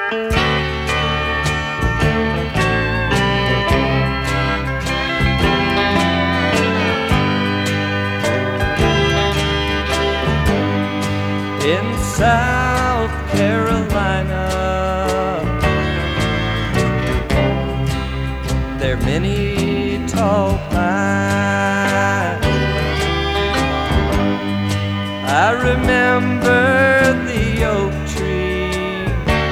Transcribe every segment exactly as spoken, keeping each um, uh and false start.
In South Carolina, there are many tall pines. I remember the oak tree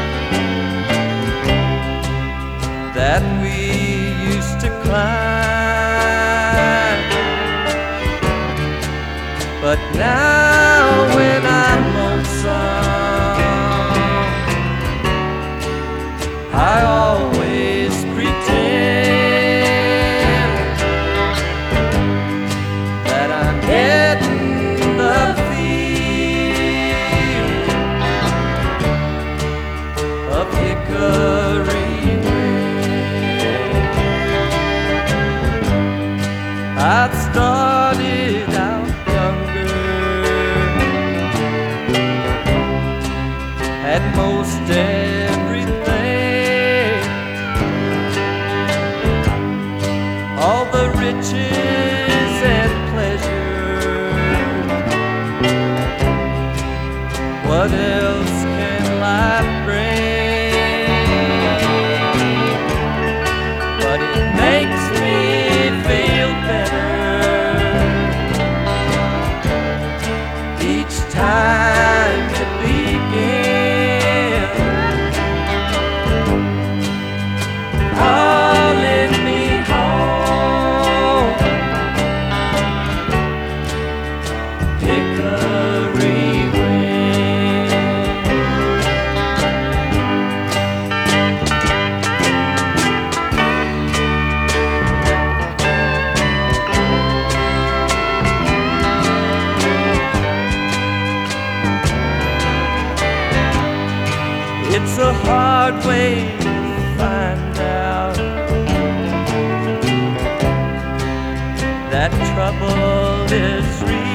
that we used to climb. But now when I'm lonesome, I always pretend that I'm getting the feel of hickory wind. I started out at most everything, all the riches and pleasure. What else can life bring? But it makes me feel better each time it begins. It's a hard way to find out that trouble is real.